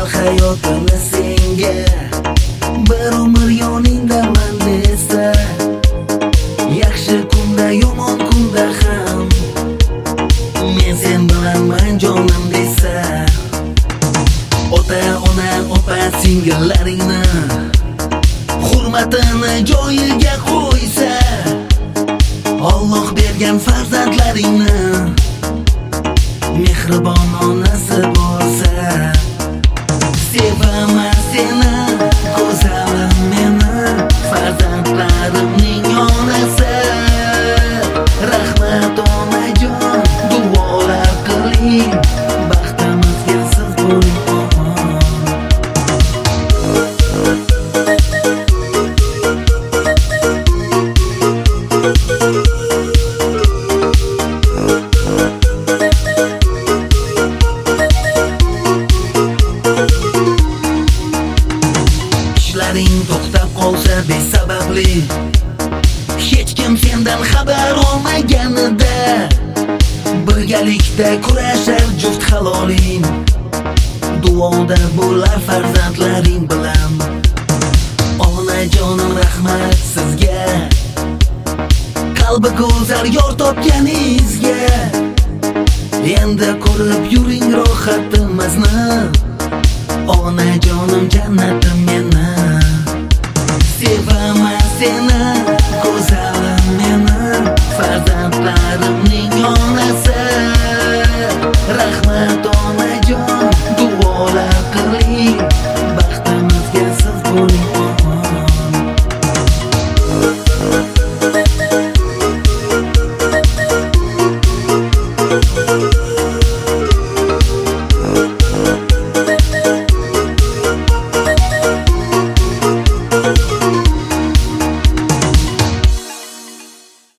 hayotini senga bir umr yoningdaman desa, yaxshi kunda yomon kunda ham men sen bilanman jonim desa, ota ona opa singillaringni hurmatini joyiga qo'ysa, Alloh bergan farzandlaringni mehribon onasi bo'lsa, sevaman seni go'zalim meni farzandlarimning onasi. Rahmat onajon, duolar qiling, baxtimizga siz bo'ling. Ishlaring to'xtab qolsa besababli, hech kim sendan xabar olmaganida, birgalikda kurashar juft haloling, duoda bo'lar farzandlaring bilan. Onajonim rahmat sizga, qalbi go'zal yor topganingizga. Endi ko'rib yuring rohatimizni, onajonim jannatim meni.